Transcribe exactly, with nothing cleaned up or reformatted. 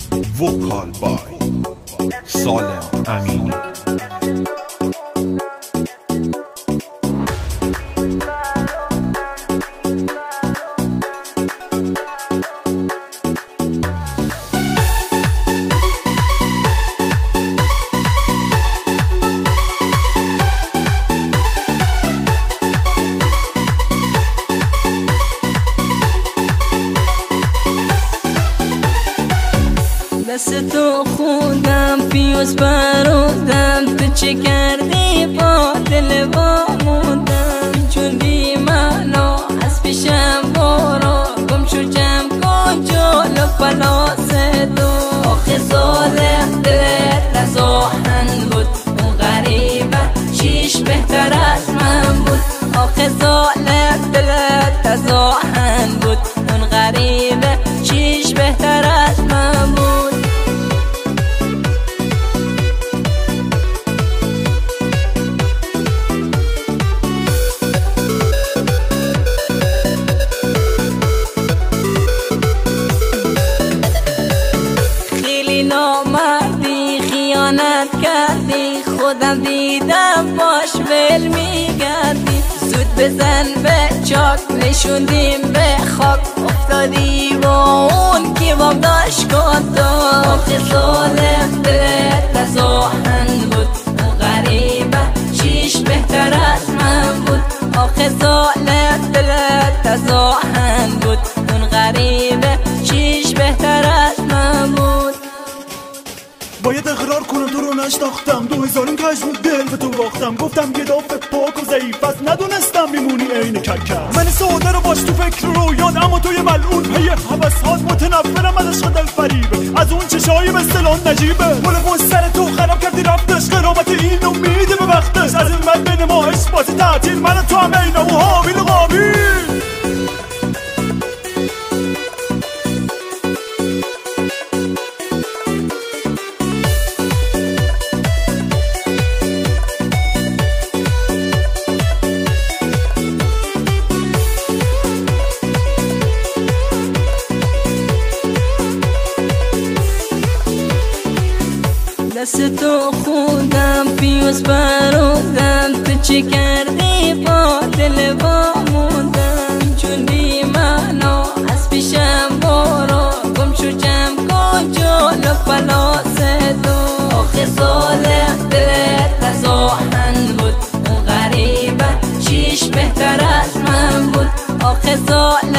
وکال بای سالم امینی. دست تو خودم پیوز برودم، تو چه کردی با دل با موندم، چون بی معنا از پیشم برو، گم شو جمع کن جلو پلاس دو. آخه ظالم دلت از آهن بود، اون غریبه چیش بهتر از من بود. آخه ظالم دلت از آهن بود، اون غریبه چیش بهتر از من بود. نامردی خیانت کردی، خودم دیدم باش ول میگردی. زود بزن به چاک نشوندیم به خاک، افتادی با اون که بام داشت کن تو. آخه ظالم دلت از آهن بود، اون غریبه چیش بهتر از من بود. آخه ظالم دلت از آهن بود، اون غریبه چیش بهتر از من بود. باید اقرار کنم تو رو نشناختم، دو هزارین کشم دل به تو باختم. گفتم یه دافت پاک و ضعیف است، ندونستم میمونی عین کرکس. من ساده رو باش تو فکر رو یاد، اما توی ملعون پی حوثات. متنفرم از عشق دل فریبه، از اون چشایی مثل آن نجیبه. گل پشت سر تو خراب کردی رفتش، قرابت این امیده به وقتش. از این من بین ما اثبات تعطیل، من تو هم عین و حاویل و قابیل. دست تو خودم پیوز برودم، تو چه کردی با دل با موندم، چون بی معنا از پیشم برو، گم شو جمع کن جلو پلاس دو. آخه ظالم دلت از آهن بود، اون غریبه چیش بهتر از من بود. آخه ظالم